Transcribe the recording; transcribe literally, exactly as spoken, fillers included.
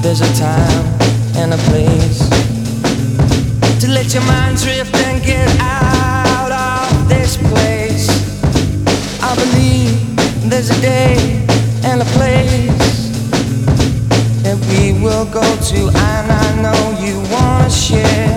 There's a time and a place to let your mind drift and get out of this place. I believe there's a day and a place that we will go to, and I know you wanna share.